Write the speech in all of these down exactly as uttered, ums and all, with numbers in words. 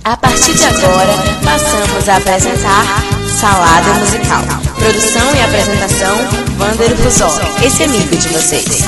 A partir de agora, passamos a apresentar Salada Musical. Produção e apresentação, Wander Fusol, esse amigo de vocês.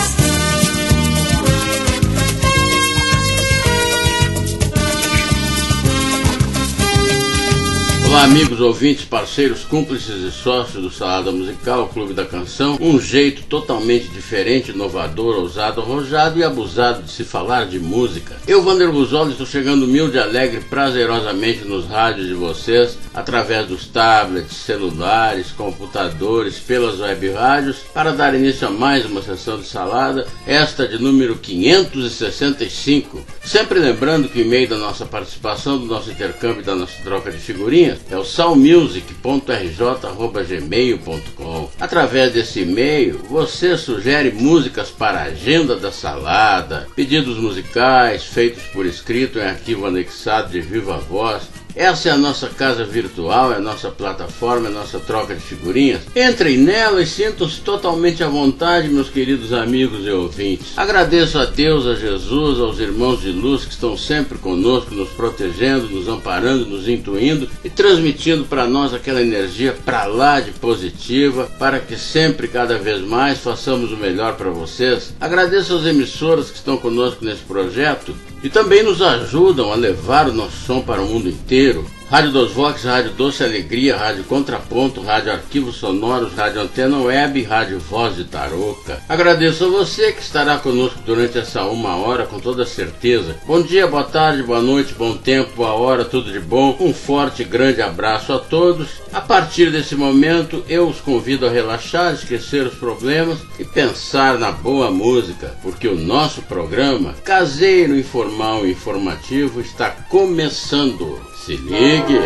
Olá, amigos, ouvintes, parceiros, cúmplices e sócios do Salada Musical, Clube da Canção. Um jeito totalmente diferente, inovador, ousado, arrojado e abusado de se falar de música. Eu, Wander Fusol, estou chegando humilde, alegre, prazerosamente nos rádios de vocês, através dos tablets, celulares, computadores, pelas web rádios, para dar início a mais uma sessão de Salada, esta de número quinhentos e sessenta e cinco. Sempre lembrando que o e-mail da nossa participação, do nosso intercâmbio, da nossa troca de figurinhas, é o salmusic ponto r j arroba gmail ponto com. Através desse e-mail, você sugere músicas para a agenda da Salada, pedidos musicais feitos por escrito em arquivo anexado de viva voz. Essa é a nossa casa virtual, é a nossa plataforma, é a nossa troca de figurinhas. Entrem nela e sintam-se totalmente à vontade, meus queridos amigos e ouvintes. Agradeço a Deus, a Jesus, aos irmãos de luz que estão sempre conosco, nos protegendo, nos amparando, nos intuindo e transmitindo para nós aquela energia para lá de positiva, para que sempre, cada vez mais, façamos o melhor para vocês. Agradeço às emissoras que estão conosco nesse projeto e também nos ajudam a levar o nosso som para o mundo inteiro. Rádio Dos Vox, Rádio Doce Alegria, Rádio Contraponto, Rádio Arquivos Sonoros, Rádio Antena Web, Rádio Voz de Tarouca. Agradeço a você que estará conosco durante essa uma hora, com toda certeza. Bom dia, boa tarde, boa noite, bom tempo, boa hora, tudo de bom. Um forte e grande abraço a todos. A partir desse momento, eu os convido a relaxar, esquecer os problemas e pensar na boa música, porque o nosso programa, caseiro, informal e informativo, está começando. Se ligue!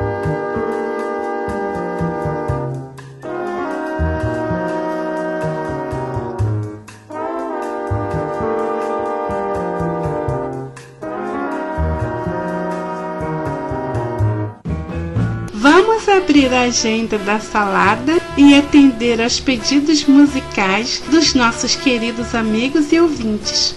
Vamos abrir a agenda da Salada e atender aos pedidos musicais dos nossos queridos amigos e ouvintes.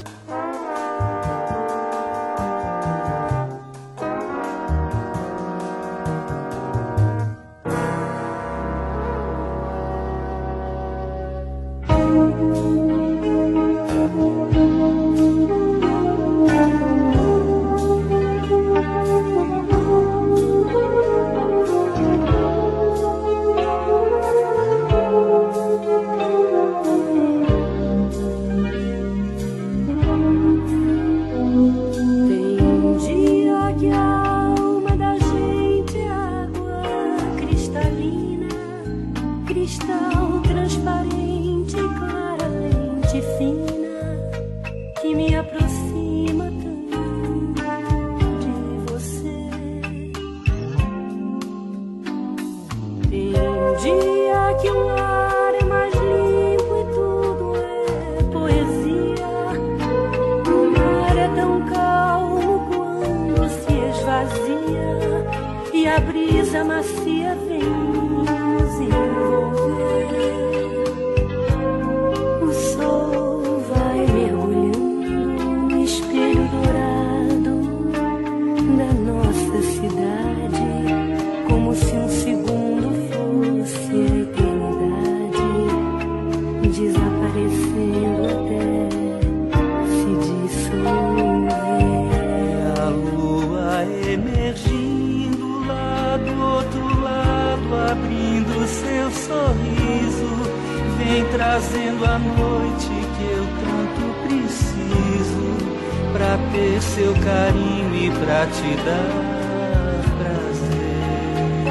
Trazendo a noite que eu tanto preciso, pra ter seu carinho e pra te dar prazer.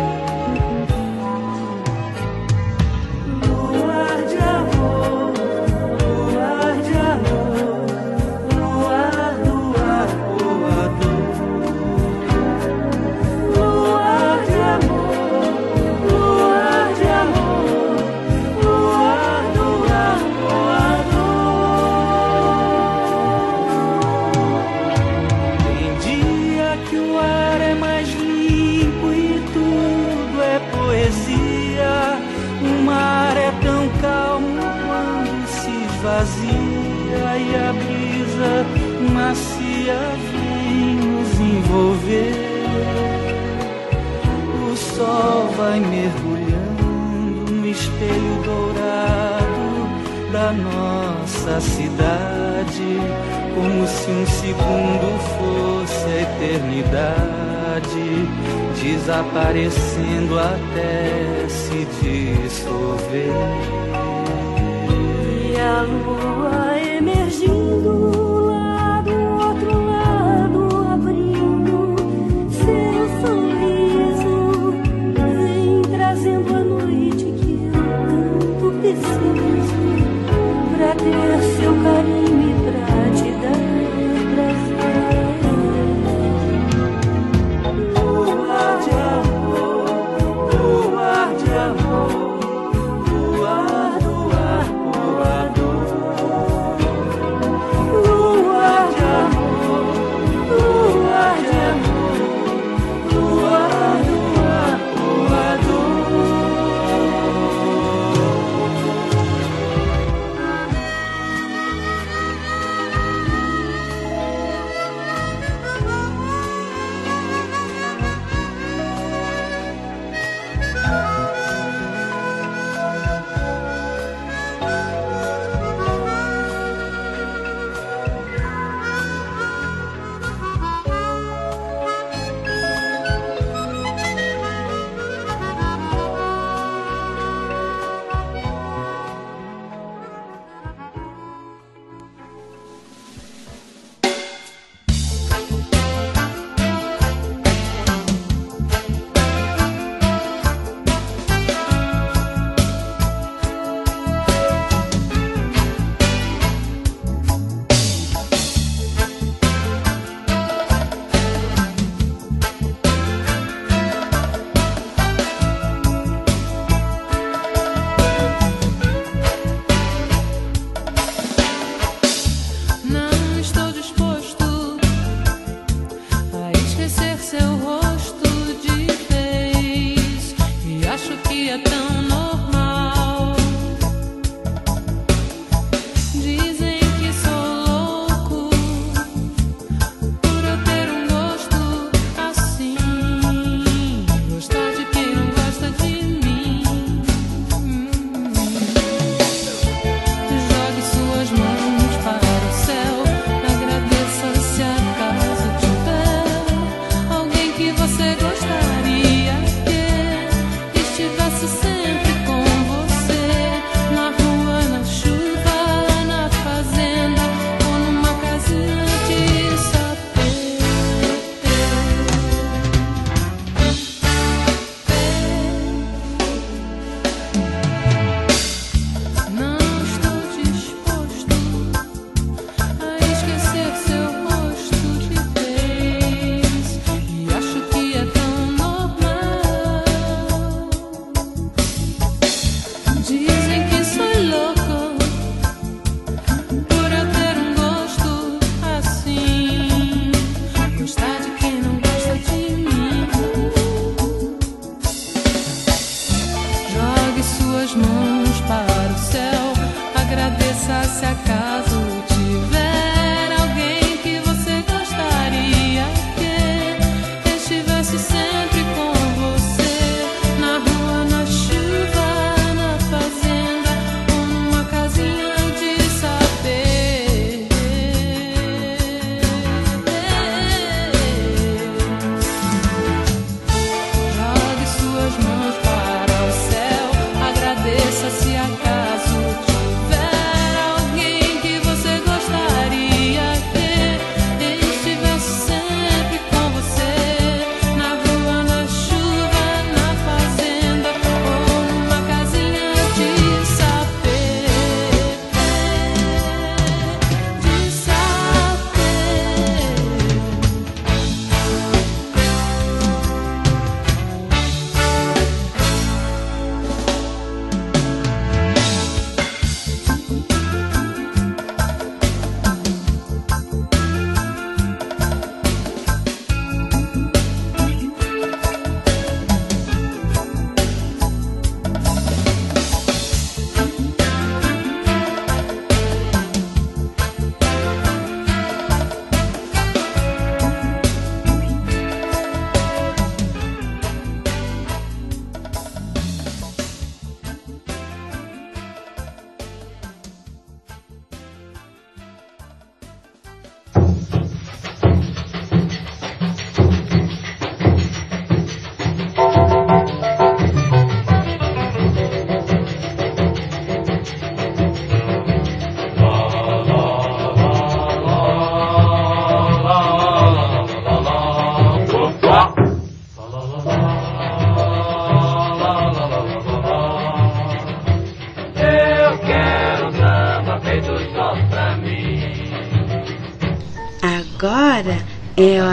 Luar de amor, luar de amor, luar, luar, voador. Luar de amor, luar de amor, luar, luar, voador. Tem dia que o ar é mais limpo e tudo é poesia. O mar é tão calmo quando se esvazia e a brisa macia vem nos envolver. vai mergulhando no espelho dourado da nossa cidade, como se um segundo fosse a eternidade, desaparecendo até se dissolver. E a lua emergindo lá do outro lado, abrindo seu sorriso, vem trazendo a noite que eu tanto preciso, pra ter seu carinho e pra te dar prazer. Luar de amor, luar de amor, luar do ar voador.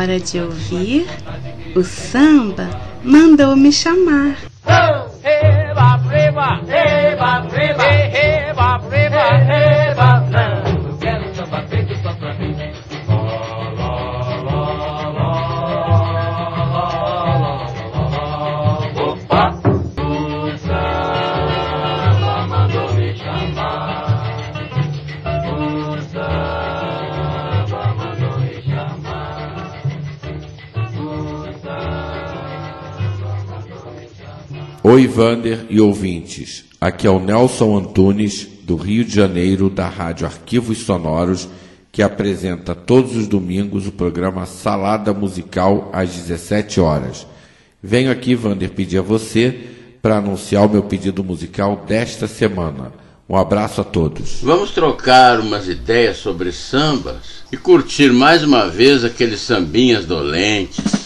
hora de ouvir o samba mandou me chamar. Oi, Vander e ouvintes. Aqui é o Nelson Antunes, do Rio de Janeiro, da Rádio Arquivos Sonoros, que apresenta todos os domingos o programa Salada Musical às dezessete horas. Venho aqui, Vander, pedir a você para anunciar o meu pedido musical desta semana. Um abraço a todos. Vamos trocar umas ideias sobre sambas e curtir mais uma vez aqueles sambinhas dolentes.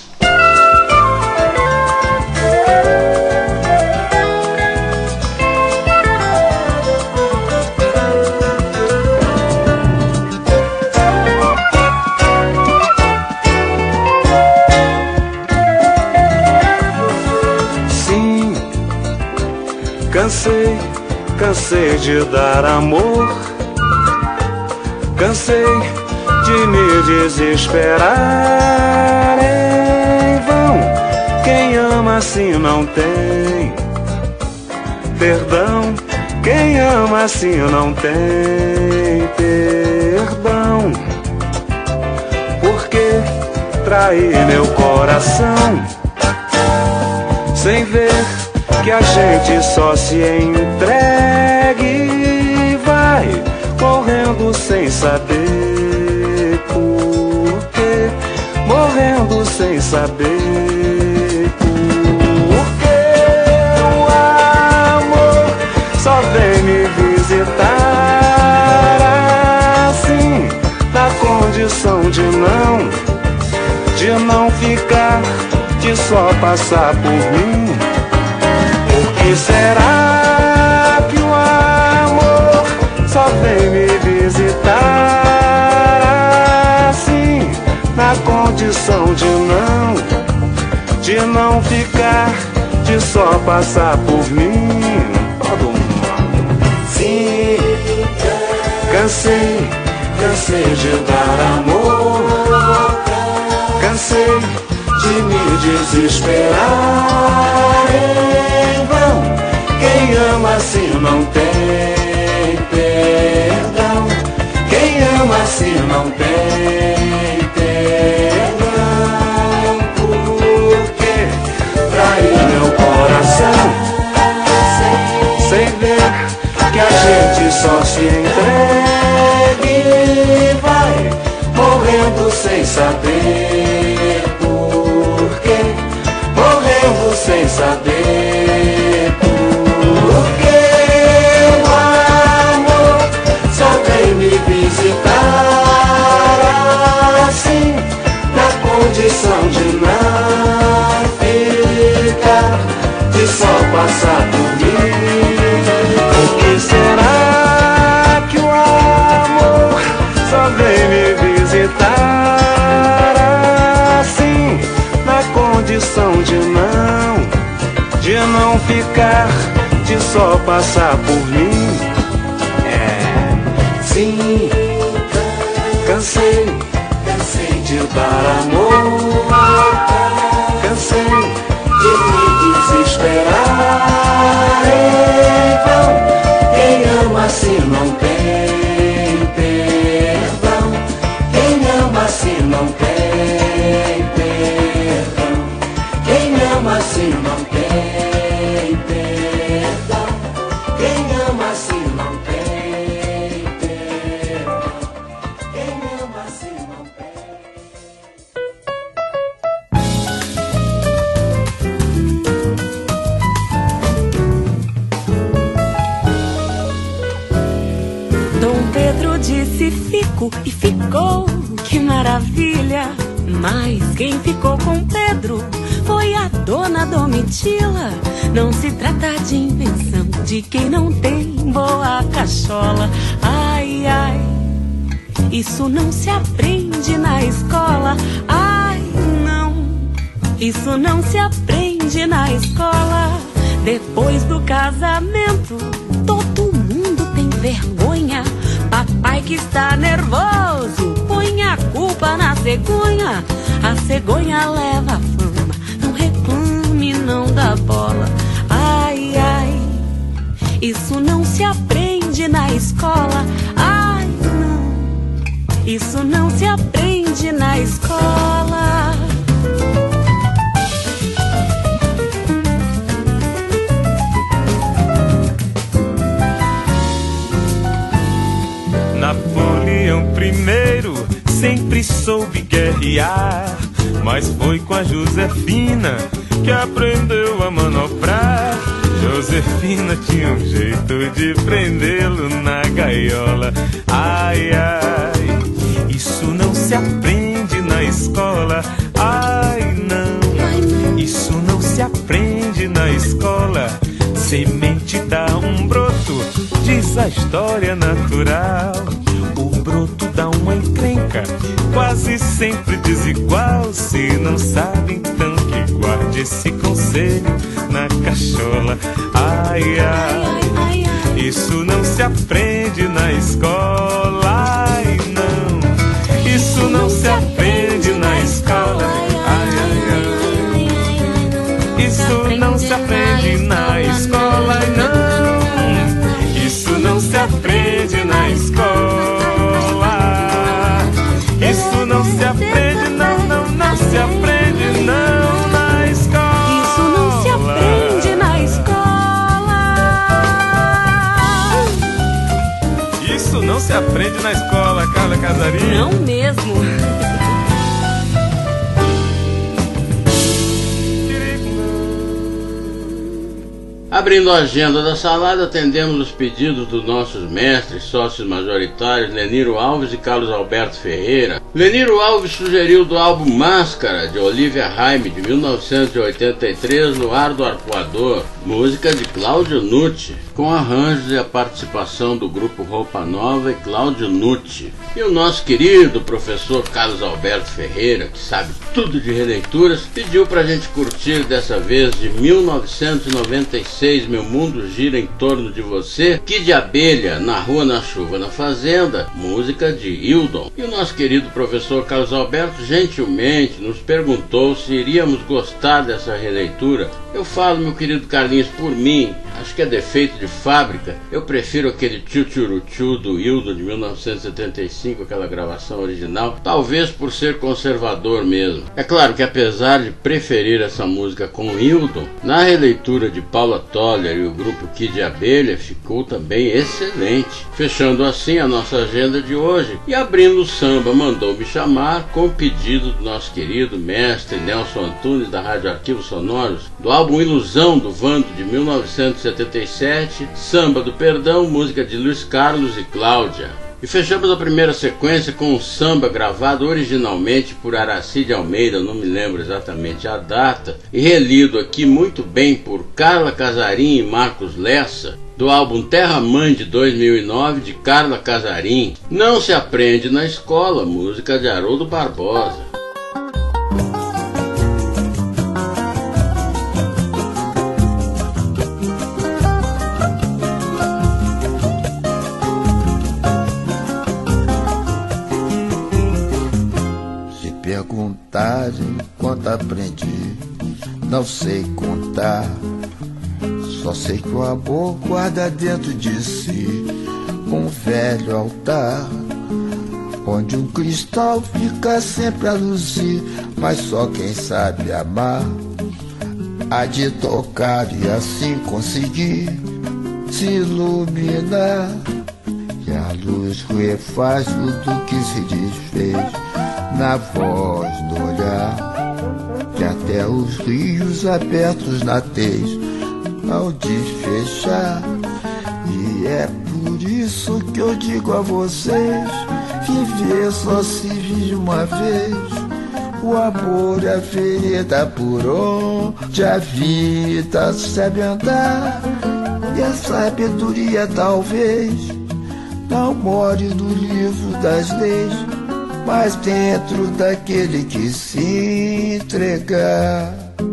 Cansei, cansei de dar amor, cansei de me desesperar em vão. Quem ama assim não tem perdão, quem ama assim não tem perdão. Por que trair meu coração sem ver que a gente só se entregue e vai morrendo sem saber por quê, morrendo sem saber por quê. O amor só vem me visitar assim, na condição de não, de não ficar, de só passar por mim. Por que será que o amor só vem me visitar assim, na condição de não, de não ficar, de só passar por mim? Todo mundo. Sim, cansei, cansei de dar amor, cansei de me desesperar em vão. Quem ama assim não tem perdão, quem ama assim não tem perdão. Por que trair meu coração sem ver que a gente só se entregue e vai morrendo sem saber por quê, morrendo sem saber por quê. O amor só vem me visitar assim, na condição de não ficar, de só passar por mim. Por que será que o amor só vem me visitar assim, na condição de não, de não ficar, de só passar por mim? É, sim, cansei, cansei de dar amor, cansei de me desesperar em vão. Quem ama assim não tem perdão, quem ama assim não tem perdão, quem ama assim não tem perdão, quem ama assim não tem perdão, quem ama assim não tem. Dom Pedro disse fico e ficou, que maravilha. Mas quem ficou com Pedro foi a dona Domitila. Não se trata de invenção de quem não tem boa cachola. Ai, ai, isso não se aprende na escola. Ai, Isso não se aprende na escola. Depois do casamento, todo mundo tem vergonha. Papai que está nervoso, põe a culpa na cegonha. A cegonha leva a fama, não reclame, não dá bola. Ai, ai, isso não se aprende na escola. Ai, não, isso não se aprende na escola. Napoleão primeiro sempre soube guerrear, mas foi com a Josefina que aprendeu a manobrar. Josefina tinha um jeito de prendê-lo na gaiola. Ai, ai, isso não se aprende na escola. Ai, não, isso não se aprende na escola. Semente dá um broto, diz a história natural. O broto dá uma encrenca, quase sempre desigual. Se não sabe, então que guarde esse conselho na cachola. Ai, ai, isso não se aprende na escola. Ai, não, isso não se aprende na escola. Ai, ai, ai, isso não se aprende na escola, não. Isso não se aprende na escola. Isso não se aprende, não, não, não se aprende, não, na escola. Isso não se aprende na escola. Isso não se aprende na escola, Carla Casarim. Não mesmo. Abrindo a agenda da salada, atendemos os pedidos dos nossos mestres, sócios majoritários, Leniro Alves e Carlos Alberto Ferreira. Leniro Alves sugeriu do álbum Máscara, de Olivia Haime, de mil novecentos e oitenta e três, No Ar do Arpoador, música de Cláudio Nucci, com arranjos e a participação do grupo Roupa Nova e Cláudio Nucci. E o nosso querido professor Carlos Alberto Ferreira, que sabe tudo de releituras, pediu pra gente curtir dessa vez de mil novecentos e noventa e seis, Meu Mundo Gira em Torno de Você, Kid de Abelha, Na Rua, na Chuva, na Fazenda, música de Hildon. E o nosso querido professor Carlos Alberto gentilmente nos perguntou se iríamos gostar dessa releitura. Eu falo, meu querido Carlinhos, por mim, acho que é defeito de fábrica. Eu prefiro aquele tchu-tchu-tchu do Hildon de mil novecentos e setenta e cinco, aquela gravação original, talvez por ser conservador mesmo. É claro que apesar de preferir essa música com Hildon, na releitura de Paula Toller e o grupo Kid de Abelha ficou também excelente. Fechando assim a nossa agenda de hoje e abrindo o samba Mandou Me Chamar, com o pedido do nosso querido mestre Nelson Antunes da Rádio Arquivos Sonoros, do álbum Ilusão do Vando de mil novecentos e setenta e sete, Samba do Perdão, música de Luiz Carlos e Cláudia. E fechamos a primeira sequência com um samba gravado originalmente por Aracy de Almeida, não me lembro exatamente a data, e relido aqui muito bem por Carla Casarim e Marcos Lessa, do álbum Terra Mãe de dois mil e nove, de Carla Casarim. Não se aprende na escola, música de Haroldo Barbosa. Perguntarem quanto aprendi, não sei contar. Só sei que o amor guarda dentro de si um velho altar, onde um cristal fica sempre a luzir, mas só quem sabe amar há de tocar e assim conseguir se iluminar. E a luz refaz tudo que se desfez na voz do olhar, que até os rios abertos na tez ao desfechar. E é por isso que eu digo a vocês, viver só se vive uma vez. O amor é a vereda por onde a vida sabe andar, e a sabedoria talvez não more no livro das leis, mas dentro daquele que se entregar.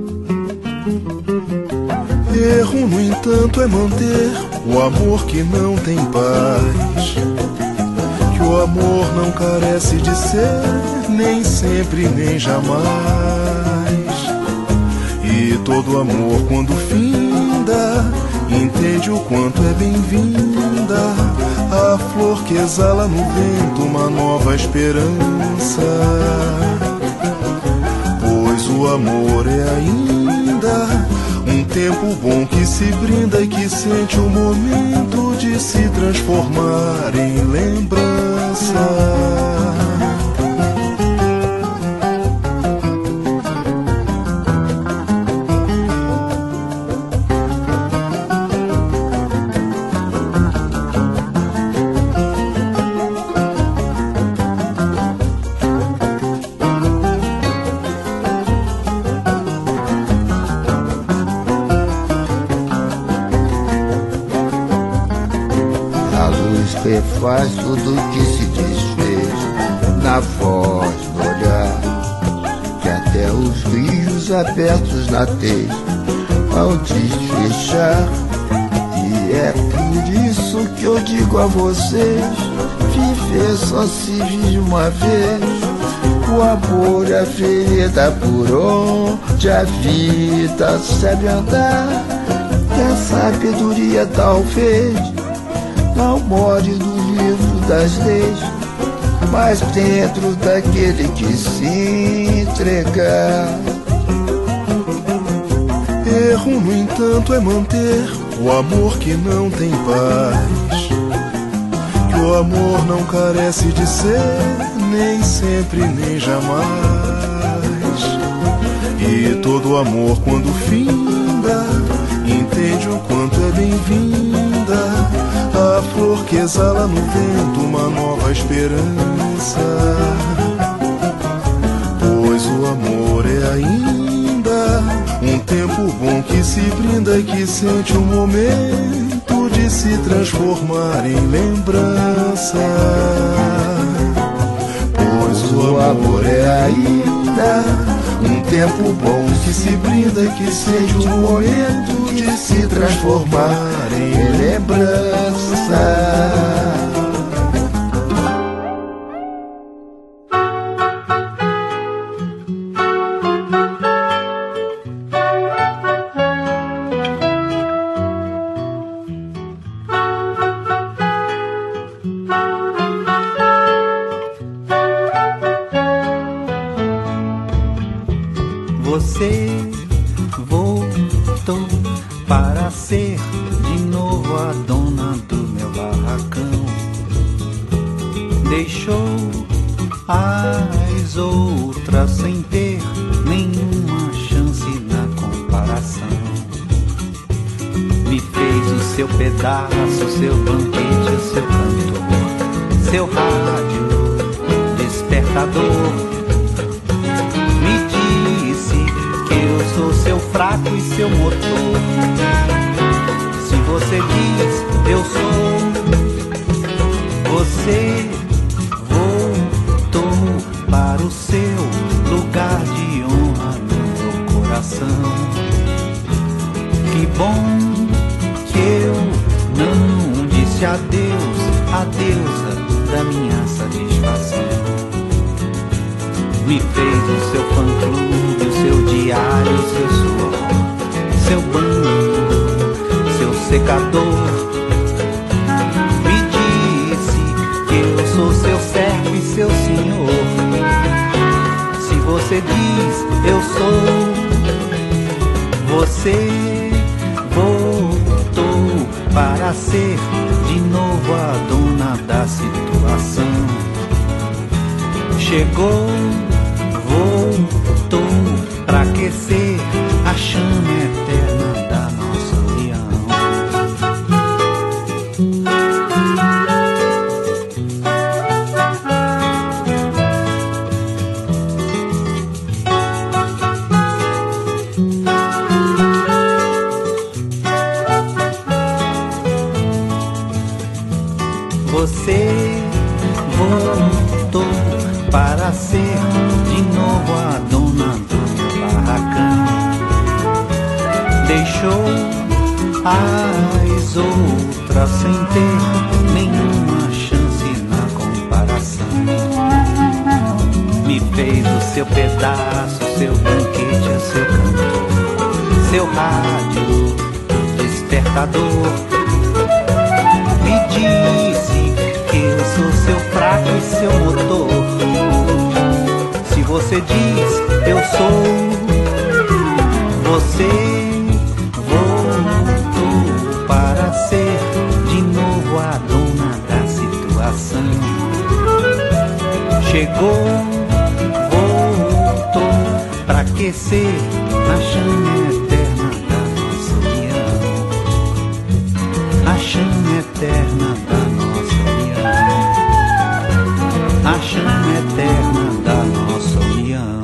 Erro, no entanto, é manter o amor que não tem paz, que o amor não carece de ser, nem sempre, nem jamais. E todo amor, quando finda, entende o quanto é bem-vinda a flor que exala no vento uma nova esperança. Pois o amor é ainda um tempo bom que se brinda e que sente o momento de se transformar em lembrança. Refaz tudo que se desfez na voz, no olhar, que até os rios abertos na tez ao desfechar. E é por isso que eu digo a vocês: viver só se vive uma vez. O amor é a vereda por onde a vida sabe andar. E a sabedoria talvez não more no livro das leis, mas dentro daquele que se entregar. Erro, no entanto, é manter o amor que não tem paz, que o amor não carece de ser, nem sempre, nem jamais. E todo amor, quando finda, entende o quanto é bem-vinda a flor que exala no vento uma nova esperança. Pois o amor é ainda um tempo bom que se brinda e que sente o momento de se transformar em lembrança. Pois o amor é ainda um tempo bom que se brinda e que sente o momento de se transformar em lembrança. Você voltou para ser de novo a dona do meu barracão. Deixou as outras sem ter nenhuma chance na comparação. Me fez o seu pedaço, seu banquete, o seu cantor, seu rádio, despertador. Sou seu fraco e seu motor. Se você diz eu sou, você voltou para o seu lugar de honra no meu coração. Que bom que eu não disse adeus, a deusa da minha satisfação. Me fez o seu fã-clube, o seu diário, o seu suor, seu banho, seu secador. Me disse que eu sou seu servo e seu senhor. Se você diz eu sou, você voltou para ser de novo a dona da situação. Chegou, voltou pra aquecer a chama eterna da nossa união. Você voltou para deixou as outras sem ter nenhuma chance na comparação. Me fez o seu pedaço, seu banquete, o seu cantor, seu rádio despertador. Me disse que eu sou seu fraco e seu motor. Se você diz eu sou, você voltou para ser de novo a dona da situação. Chegou, voltou pra aquecer na chama eterna da nossa união. Na chama eterna da nossa união. Na chama eterna da nossa união.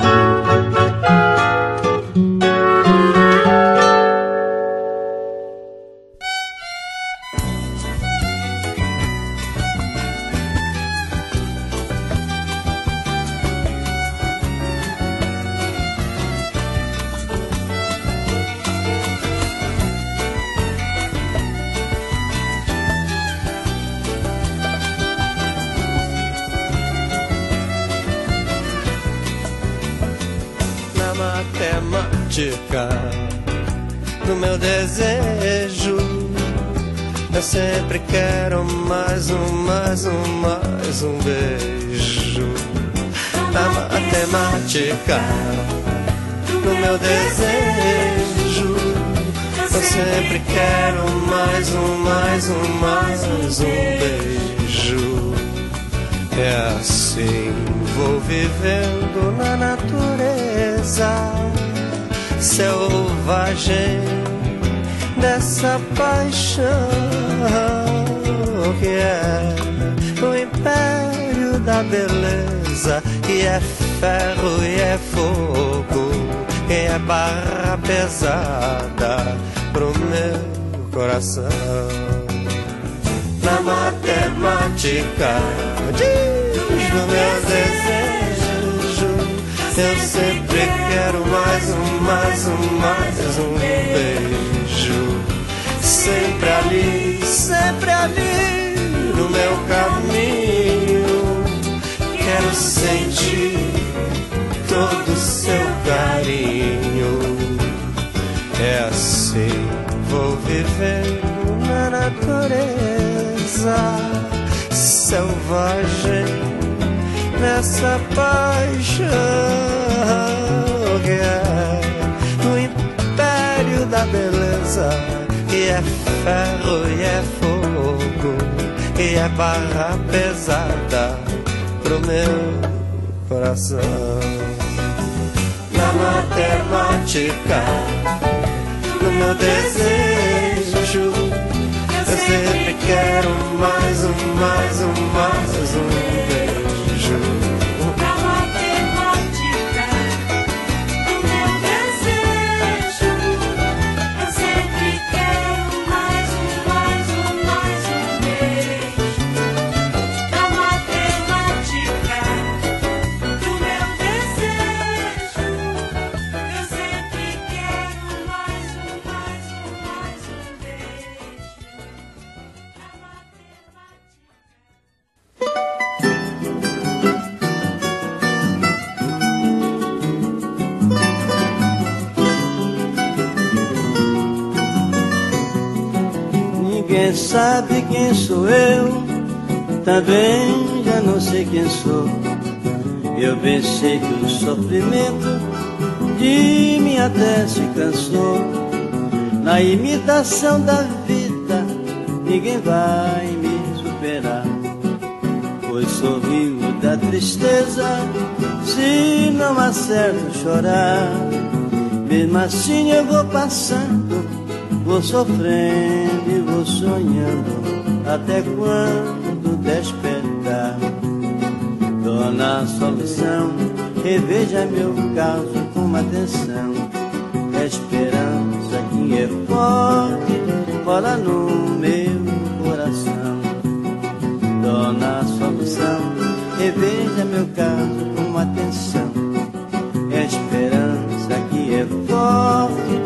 Do meu desejo, eu sempre quero mais um, mais um, mais um beijo. Na matemática do meu desejo, eu sempre quero mais um, mais um, mais um beijo. É assim, vou vivendo na natureza selvagem dessa paixão que é o império da beleza, e é ferro e é fogo, e é barra pesada pro meu coração. Na matemática diz do meu desejo, eu sempre quero mais um, mais um, mais um beijo. Sempre ali, sempre ali no meu caminho. Quero sentir todo o seu carinho. É assim, vou vivendo na natureza selvagem, nessa paixão que é o império da beleza, que é ferro e é fogo, e é barra pesada pro meu coração. Na matemática do meu desejo, eu sempre quero mais um, mais um, mais um beijo. Na matemática do meu desejo, eu sempre quero mais um, mais um, mais um beijo. Na matemática do meu desejo, eu sempre quero mais um, mais um, mais um beijo. Ninguém sabe quem sou eu, também já não sei quem sou. Eu bem sei que o sofrimento de mim até se cansou. Na imitação da vida, ninguém vai me superar, pois sorrio da tristeza se não acerto chorar. Mesmo assim eu vou passando, vou sofrendo e vou sonhando, até quando despertar. Dona Solução, reveja meu caso com atenção. A esperança que é forte mora no meu coração. Dona Solução, reveja meu caso com atenção. A esperança que é forte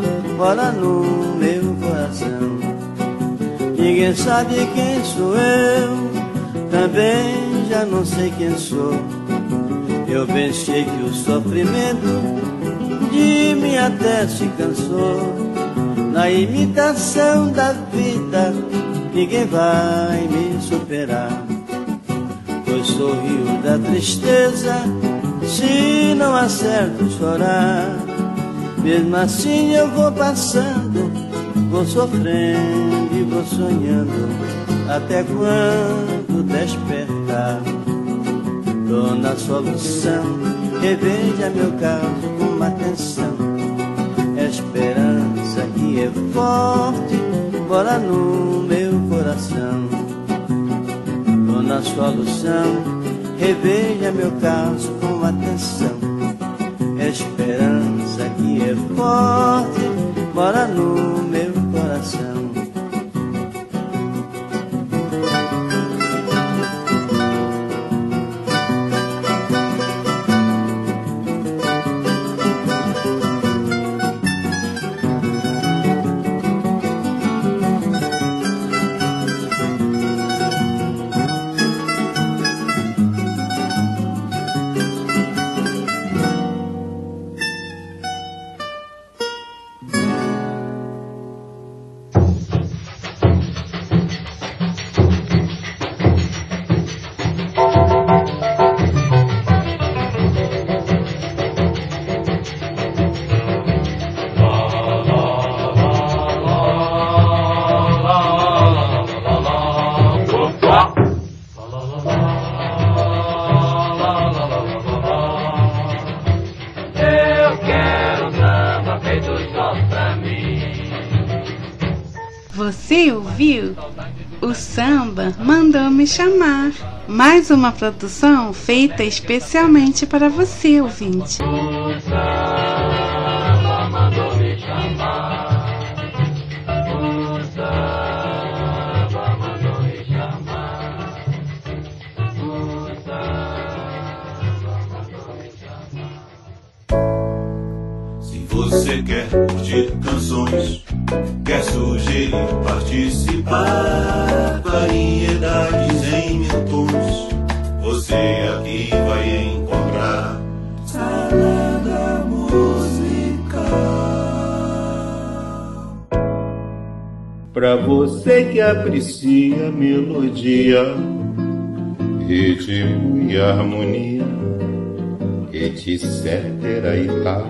mora no meu coração. Ninguém sabe quem sou eu, também já não sei quem sou. Eu pensei que o sofrimento de mim até se cansou. Na imitação da vida ninguém vai me superar, pois sou rio da tristeza, se não acerto chorar. Mesmo assim eu vou passando, vou sofrendo e vou sonhando, até quando despertar. Tô na solução, reveja meu caso com atenção. Esperança que é forte, mora no meu coração. Tô na solução, reveja meu caso com atenção. Esperança que é forte, mora no meu coração. Você ouviu? O samba mandou me chamar. Mais uma produção feita especialmente para você, ouvinte. O samba mandou me chamar. O samba mandou me chamar. O samba mandou me chamar. Se você quer curtir canções, quer sugerir, participar, variedades em mil tons, você aqui vai encontrar Salada Musical. Pra você que aprecia melodia, ritmo e harmonia, etc e tal,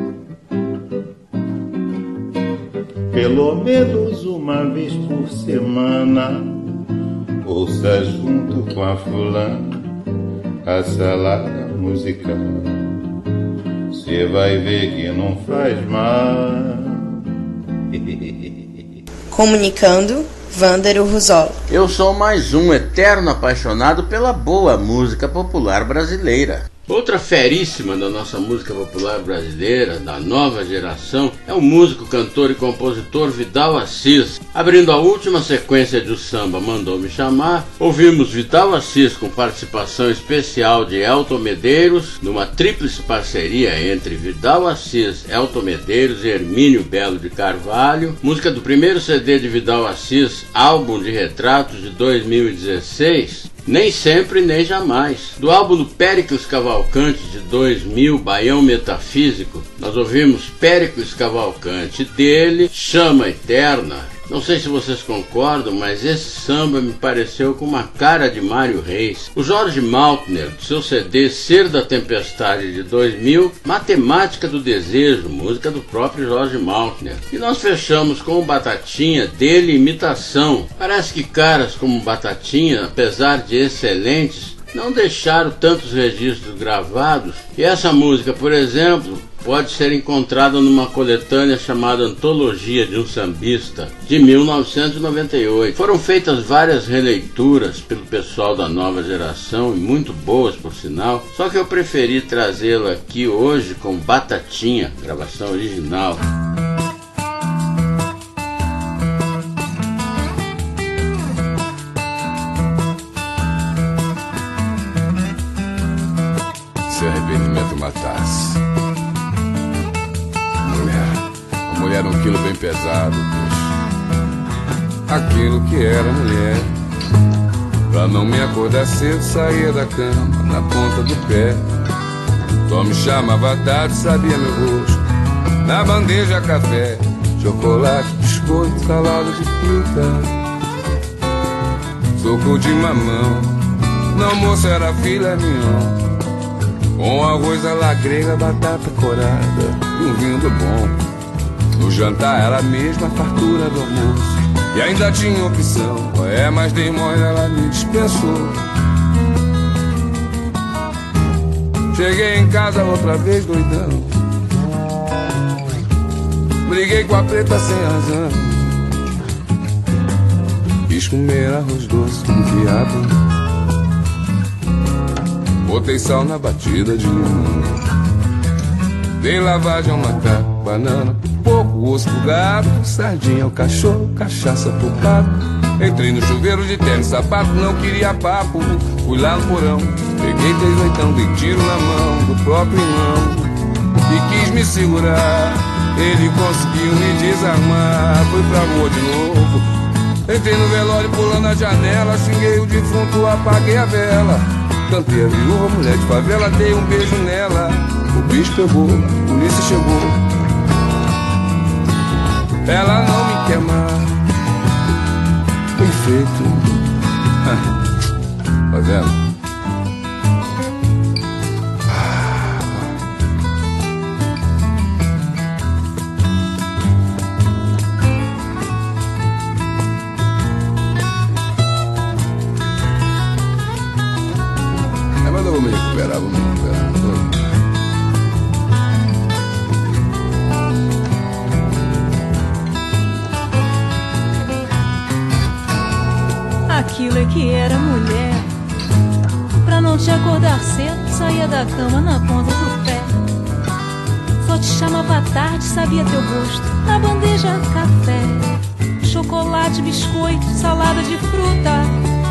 pelo menos uma vez por semana, ouça junto com a fulana a Salada Musical. Cê vai ver que não faz mal. Comunicando, Vândero Ruzola. Eu sou mais um eterno apaixonado pela boa música popular brasileira. Outra feríssima da nossa música popular brasileira, da nova geração, é o músico, cantor e compositor Vidal Assis. Abrindo a última sequência de O Samba Mandou Me Chamar, ouvimos Vidal Assis com participação especial de Elton Medeiros, numa tríplice parceria entre Vidal Assis, Elton Medeiros e Hermínio Belo de Carvalho, música do primeiro C D de Vidal Assis, Álbum de Retratos de dois mil e dezesseis, Nem Sempre Nem Jamais. Do álbum do Péricles Cavalcante de dois mil, Baião Metafísico, nós ouvimos Péricles Cavalcante, dele Chama Eterna. Não sei se vocês concordam, mas esse samba me pareceu com uma cara de Mário Reis. O Jorge Maltner, do seu C D Ser da Tempestade de dois mil, Matemática do Desejo, música do próprio Jorge Maltner. E nós fechamos com o Batatinha, dele Imitação. Parece que caras como Batatinha, apesar de excelentes, não deixaram tantos registros gravados. E essa música, por exemplo, pode ser encontrada numa coletânea chamada Antologia de um Sambista, de mil novecentos e noventa e oito. Foram feitas várias releituras pelo pessoal da nova geração, e muito boas por sinal, só que eu preferi trazê-la aqui hoje com Batatinha, gravação original. Se arrependimento matasse, mulher, a mulher era um quilo bem pesado, bicho. Aquilo que era mulher. Pra não me acordar cedo, saía da cama na ponta do pé. Só me chamava tarde, sabia meu rosto. Na bandeja café, chocolate, biscoito, salada de fruta, suco de mamão. No almoço era filé mignon, com arroz à la grega, batata corada e um vinho do bom. No jantar era a mesma fartura do almoço, e ainda tinha opção. É, mas dei mole, ela me dispensou. Cheguei em casa outra vez doidão, briguei com a preta sem razão. Quis comer arroz doce com quiabo, botei sal na batida de limão. Dei lavagem ao macaco, banana pro porco, osso pro gado, sardinha ao cachorro, cachaça pro pato. Entrei no chuveiro de tênis, sapato, não queria papo. Fui lá no porão, peguei três oitão, dei tiro na mão do próprio irmão e quis me segurar. Ele conseguiu me desarmar, fui pra rua de novo. Entrei no velório pulando a janela, xinguei o defunto, apaguei a vela. Cantei a viúva, mulher de favela, dei um beijo nela. O bicho pegou, a polícia chegou. Ela não me quer mais. Perfeito. Tá vendo? É, mas eu vou me recuperar, vou me recuperar. Aquilo é que era mulher. Pra não te acordar cedo, saía da cama na ponta do pé. Só te chamava tarde, sabia teu rosto. Na bandeja café, chocolate, biscoito, salada de fruta,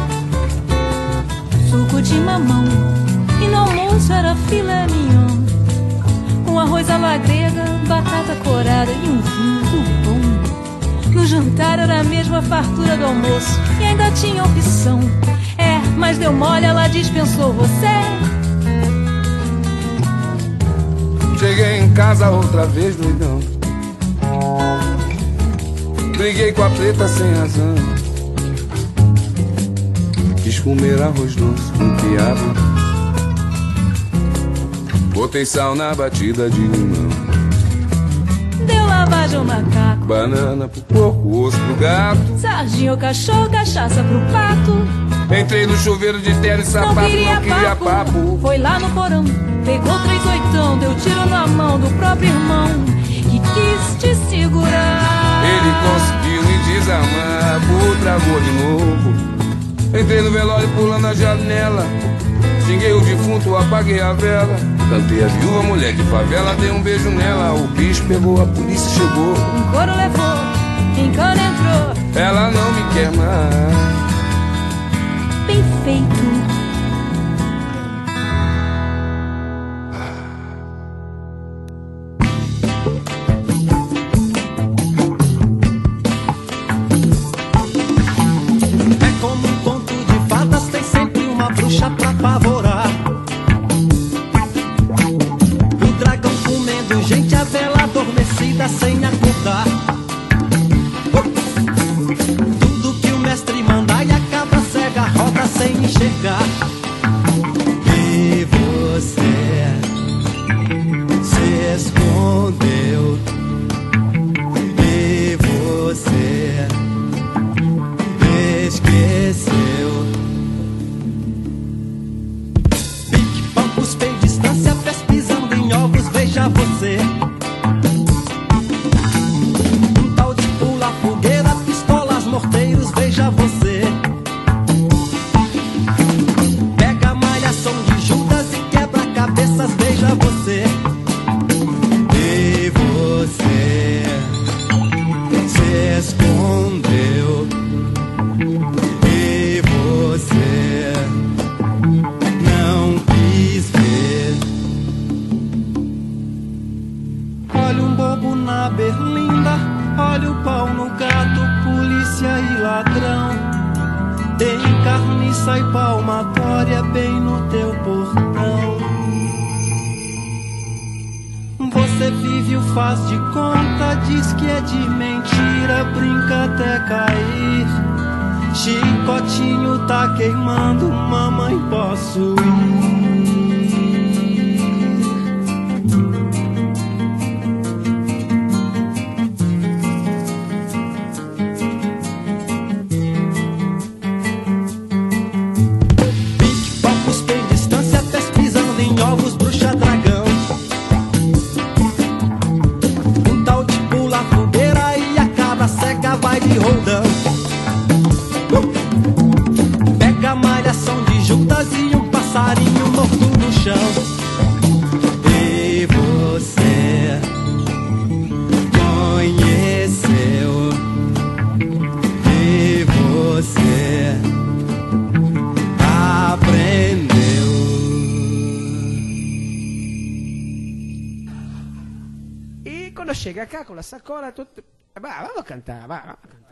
suco de mamão. E no almoço era filé mignon, com arroz à la grega, batata corada e um vinho do bom. No jantar era a mesma fartura do almoço, e ainda tinha opção. É, mas deu mole, ela dispensou você. Cheguei em casa outra vez doidão, briguei com a preta sem razão. Quis comer arroz doce com quiabo, botei sal na batida de limão. Deu lavagem ao macaco, banana pro porco, osso pro gato, sardinha ao cachorro, cachaça pro pato. Entrei no chuveiro de terno e sapato, não queria, não queria papo. papo. Foi lá no porão, pegou três oitão, deu tiro na mão do próprio irmão e quis te segurar. Ele conseguiu me desarmar, pô, travou de novo. Entrei no velório pulando a janela, xinguei o defunto, apaguei a vela. Cantei a viúva, mulher de favela, dei um beijo nela. O bicho pegou, a polícia chegou. Um couro levou, em cana entrou. Ela não me quer mais. Bem feito. É como um conto de fadas, tem sempre uma bruxa pra apavorar. O dragão comendo gente, a vela adormecida sem acordar. Tudo que o mestre manda e a cabra cega roda sem enxergar. olha o pau no gato, polícia e ladrão. Tem carniça e palmatória bem no teu portão. Você vive o faz de conta, diz que é de mentira, brinca até cair. Chicotinho tá queimando, mamãe, posso ir? Pega a malhação de juntas e um passarinho morto no chão. E você conheceu, e você aprendeu. E quando chega cá com a sacola, tudo... Vai, vamos cantar, vai, vamos cantar.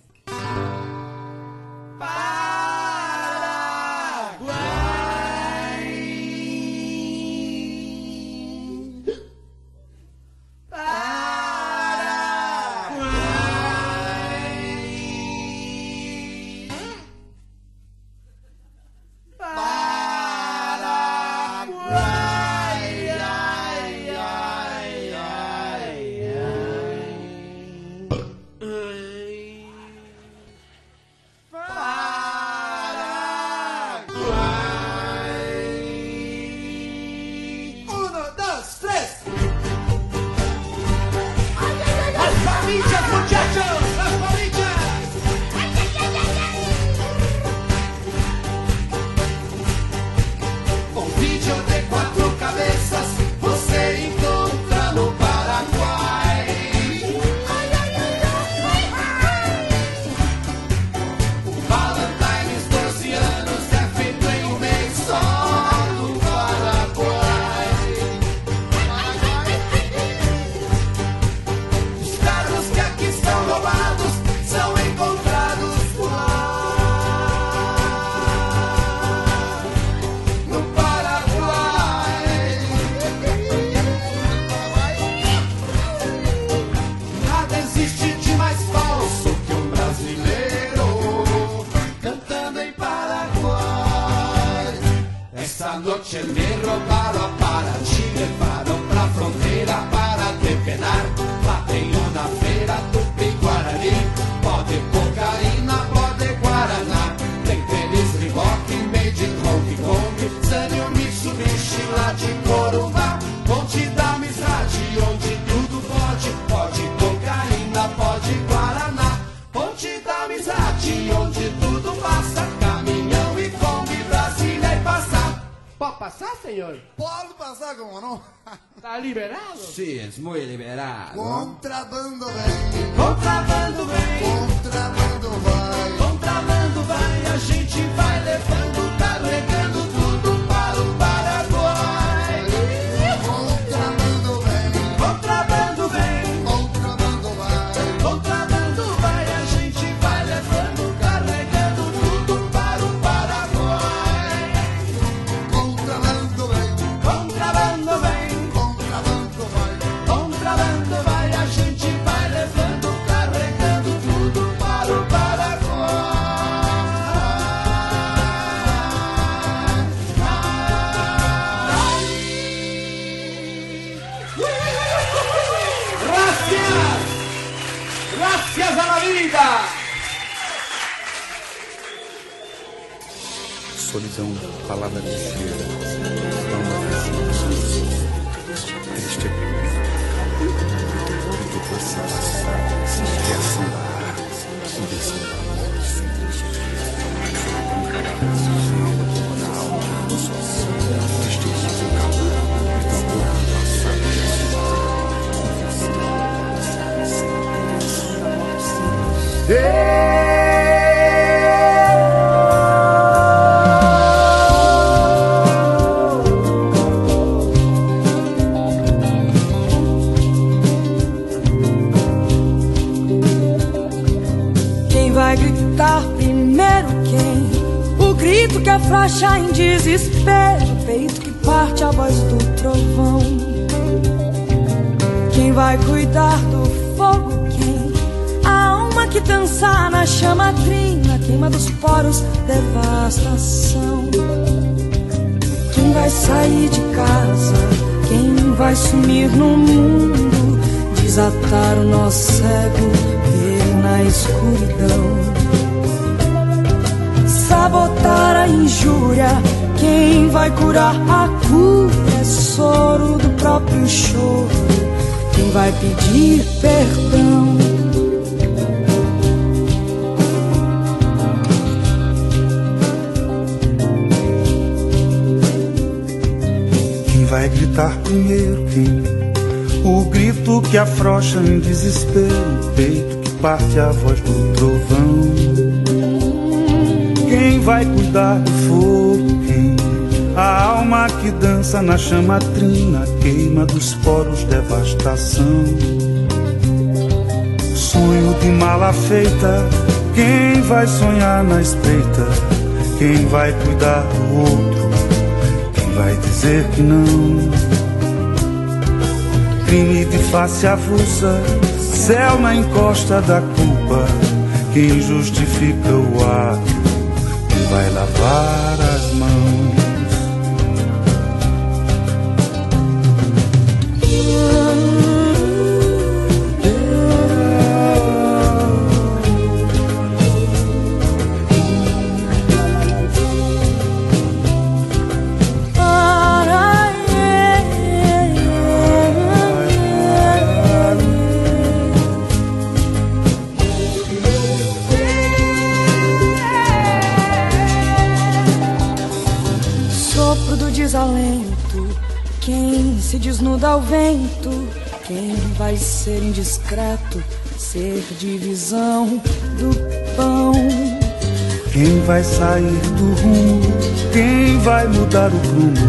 Sí, es muy liberado. Contrabando vem, contrabando vem, contrabando vai, contrabando vai, a gente vai levando, carregando tudo para o Paraguai. Contrabando vem, contrabando vem, contrabando vai, contrabando vai, a gente vai levando, carregando tudo para o Paraguai. Contrabando vem, contrabando vem. Contrabando vai, a gente vai levando, carregando tudo para o Paraguai. Gracias, gracias a la vida. Solidão, palavra de cheira, alma vazia, triste é primeiro, preocupação passada, reação da arte, subversão da morte, com caráter sujeito, na alma, no sozinho, tristeza do calor, e tambor do passado, confissão. grito que afrouxa em desespero, o peito que parte a voz do trovão. Quem vai cuidar do fogo? Quem? A alma que dança na chama trina, queima dos poros, devastação. Quem vai sair de casa? Quem vai sumir no mundo? Desatar o nó cego, ver na escuridão. Sabotar a injúria, quem vai curar a cura? É soro do próprio choro, quem vai pedir perdão? Quem vai gritar primeiro? Quem? O grito que afrouxa em desespero, o peito que parte a voz do trovão. Quem vai cuidar do fogo? Quem? A alma que dança na chama trina, queima dos poros, devastação. Sonho de mala feita, quem vai sonhar na espreita? Quem vai cuidar do outro? Quem vai dizer que não? Crime de face avulsa, céu na encosta da culpa. Quem justifica o ato? Quem vai lavar as mãos? Desalento, quem se desnuda ao vento, quem vai ser indiscreto, ser divisão do pão. Quem vai sair do rumo, quem vai mudar o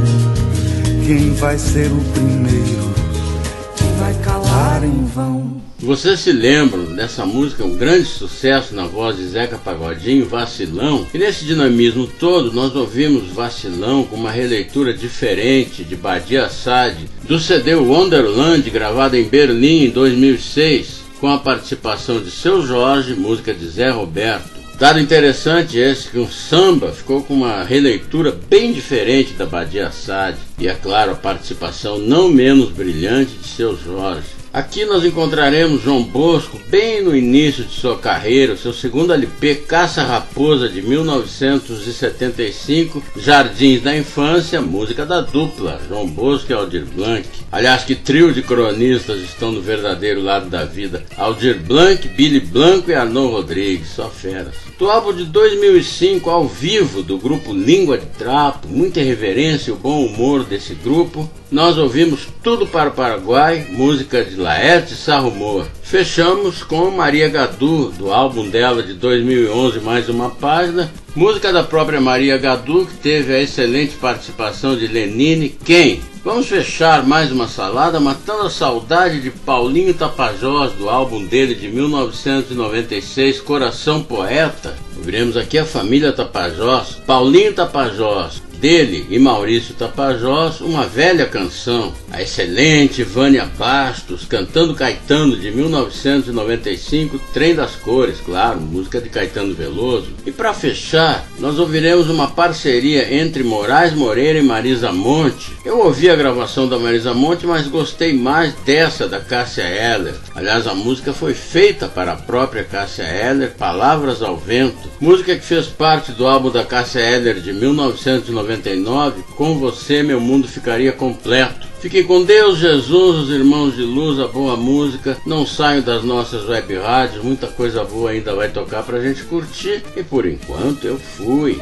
prumo, quem vai ser o primeiro, quem vai calar em vão. Vocês se lembram dessa música, um grande sucesso na voz de Zeca Pagodinho, Vacilão? E nesse dinamismo todo nós ouvimos Vacilão com uma releitura diferente de Badia Assad, do C D Wonderland, gravado em Berlim em dois mil e seis, com a participação de Seu Jorge, música de Zé Roberto. Dado interessante esse que um samba ficou com uma releitura bem diferente da Badia Assad, e é claro a participação não menos brilhante de Seu Jorge. Aqui nós encontraremos João Bosco bem no início de sua carreira, seu segundo L P Caça Raposa de mil novecentos e setenta e cinco, Jardins da Infância, música da dupla, João Bosco e Aldir Blanc. Aliás, que trio de cronistas estão no verdadeiro lado da vida, Aldir Blanc, Billy Blanco e Arnaud Rodrigues, só feras. Do álbum de dois mil e cinco, ao vivo, do grupo Língua de Trapo, muita irreverência e o bom humor desse grupo, nós ouvimos Tudo para o Paraguai, música de Laerte Sarrumor. Fechamos com Maria Gadu, do álbum dela de dois mil e onze, Mais Uma Página, música da própria Maria Gadu, que teve a excelente participação de Lenine. Quem? Vamos fechar mais uma salada matando a saudade de Paulinho Tapajós, do álbum dele de mil novecentos e noventa e seis, Coração Poeta. Ouviremos aqui a família Tapajós, Paulinho Tapajós, dele e Maurício Tapajós, uma velha canção, a excelente Vânia Bastos cantando Caetano de mil novecentos e noventa e cinco, Trem das Cores, claro, música de Caetano Veloso. E para fechar, nós ouviremos uma parceria entre Moraes Moreira e Marisa Monte. Eu ouvi a gravação da Marisa Monte, mas gostei mais dessa da Cássia Eller. Aliás, a música foi feita para a própria Cássia Eller, Palavras ao Vento, música que fez parte do álbum da Cássia Eller de mil novecentos e noventa e nove, Com Você Meu Mundo Ficaria Completo. Fiquem com Deus, Jesus, os irmãos de luz, a boa música. Não saiam das nossas web rádios, muita coisa boa ainda vai tocar pra gente curtir. E por enquanto eu fui.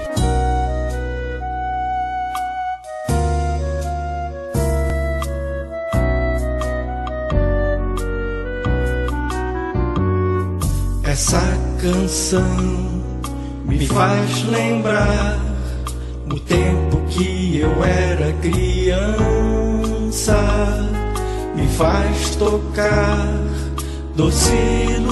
Essa canção me faz lembrar o tempo que eu era criança, me faz tocar doce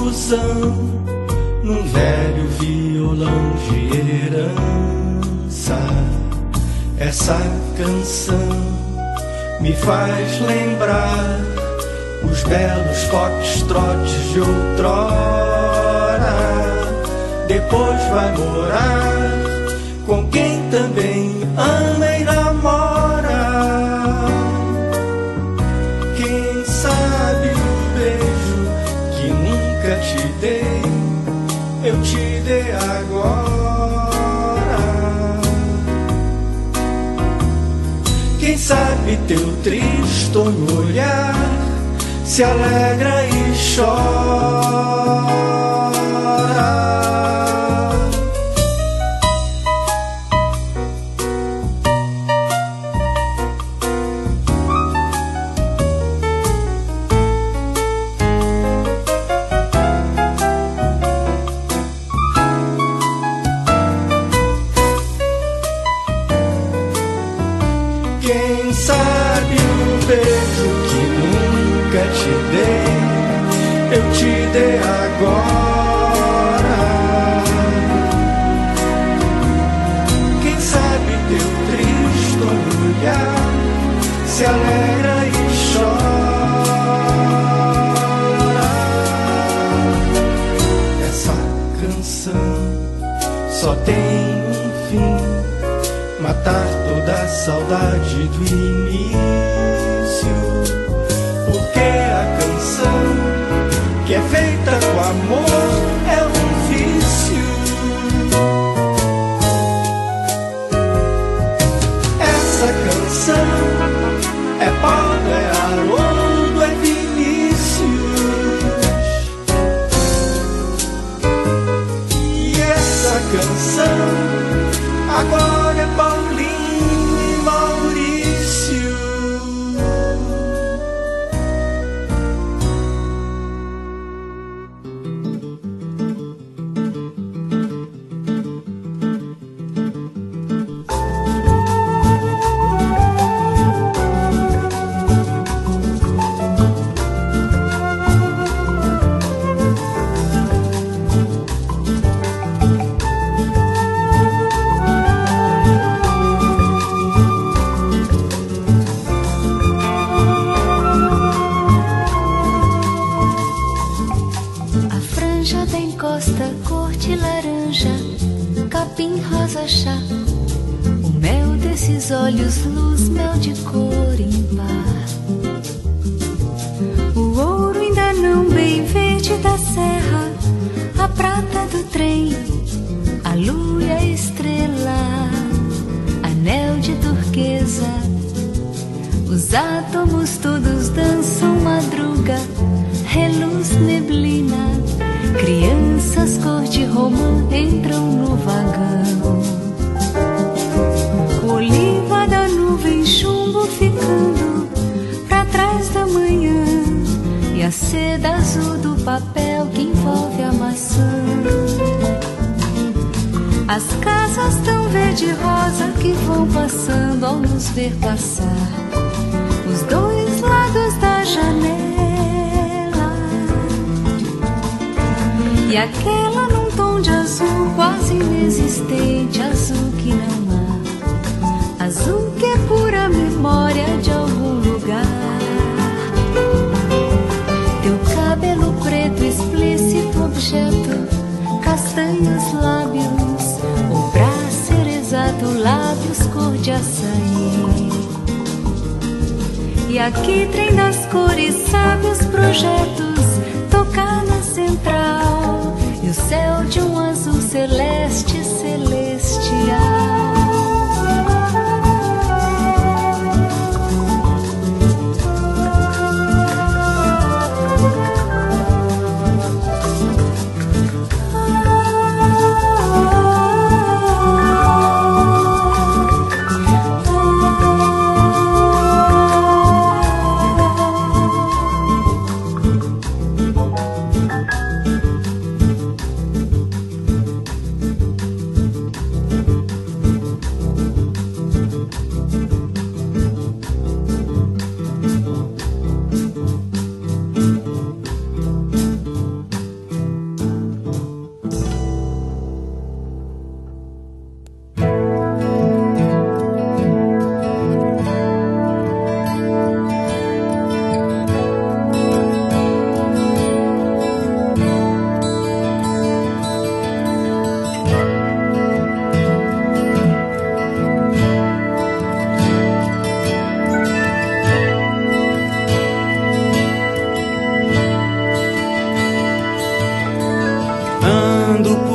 ilusão num velho violão de herança. Essa canção me faz lembrar os belos foxtrotes de outrora. Depois vai morar com quem também ama e namora. Quem sabe o beijo que nunca te dei, eu te dei agora. Quem sabe teu tristonho olhar se alegra e chora. Quem sabe o beijo que nunca te dei, eu te dei agora. Quem sabe teu triste olhar se alegra e chora. Essa canção só tem um fim: matar toda a saudade do início. Porque a canção que é feita com amor é um vício. Essa canção é Paulo, é Haroldo, é Vinícius. E essa canção agora é Paulinho e Maurício. Olhos, luz, mel de cor ímpar. O ouro ainda não bem verde da serra, a prata do trem, a lua e a estrela, anel de turquesa. Os átomos todos dançam madruga, reluz, neblina. Crianças cor de romã entram no vagão. Oliva da nuvem, chumbo ficando pra trás da manhã, e a seda azul do papel que envolve a maçã. As casas tão verde e rosa que vão passando ao nos ver passar, os dois lados da janela. E aquela num tom de azul quase inexistente, azul que não há, azul que é pura memória de algum lugar. Teu cabelo preto explícito objeto, castanhos lábios, o braço ser exato, lábios cor de açaí. E aqui trem das cores, sábios projetos, tocar na central, e o céu de um azul celeste celestial.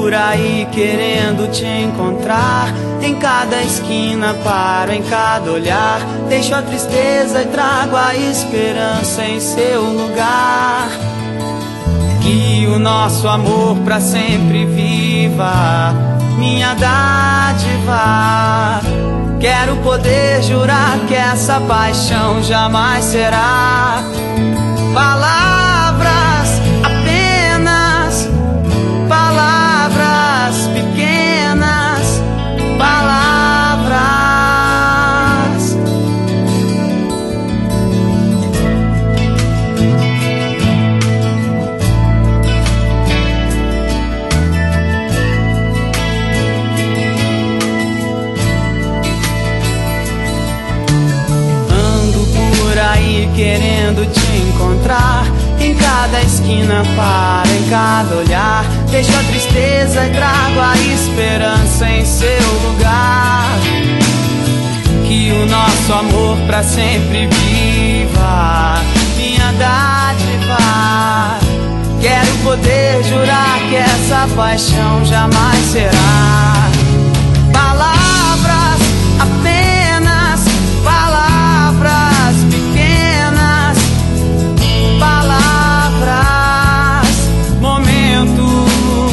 por aí querendo te encontrar. Em cada esquina paro, em cada olhar, deixo a tristeza e trago a esperança em seu lugar. Que o nosso amor pra sempre viva, minha dádiva. Quero poder jurar que essa paixão jamais será palavras, apenas palavras pequenas, palavras. Querendo te encontrar, em cada esquina paro, em cada olhar, deixo a tristeza e trago a esperança em seu lugar. Que o nosso amor pra sempre viva, minha dádiva. Quero poder jurar que essa paixão jamais será palavras, apenas palavras pequenas, palavras, momento,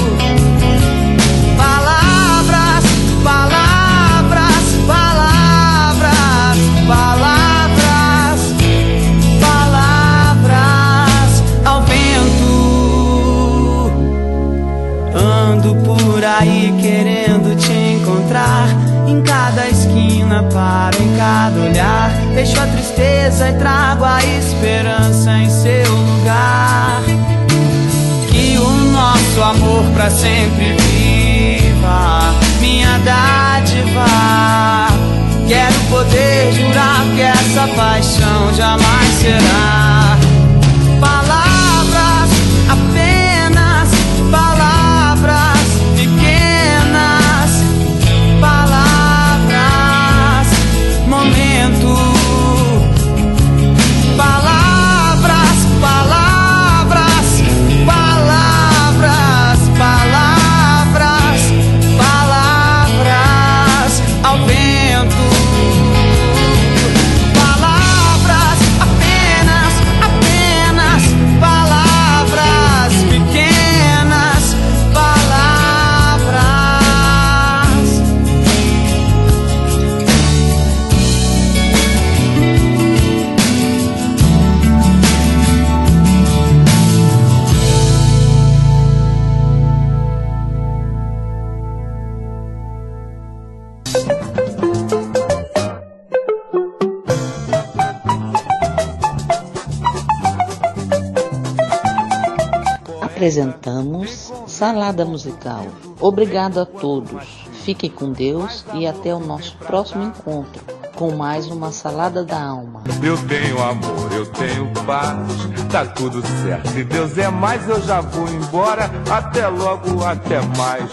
palavras, palavras, palavras, palavras, palavras ao vento. Ando por aí querendo te encontrar, em cada esquina paro, em cada olhar, deixo a tristeza e trago a esperança em seu lugar. Que o nosso amor pra sempre viva, minha dádiva. Quero poder jurar que essa paixão jamais será palavras, apenas palavras pequenas, palavras, momento, palavras, palavras, palavras, palavras, palavras ao vento. Palavras, apenas, apenas, palavras pequenas, palavras. Apresentamos Salada Musical. Obrigado a todos. Fiquem com Deus e até o nosso próximo encontro com mais uma Salada da Alma. Eu tenho amor, eu tenho paz, tá tudo certo. Se Deus é mais, eu já vou embora. Até logo, até mais.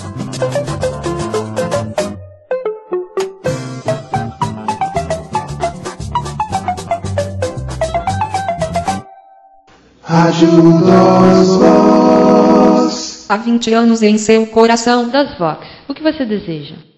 Rádio das Voz. Há vinte anos em seu coração das Vox. O que você deseja?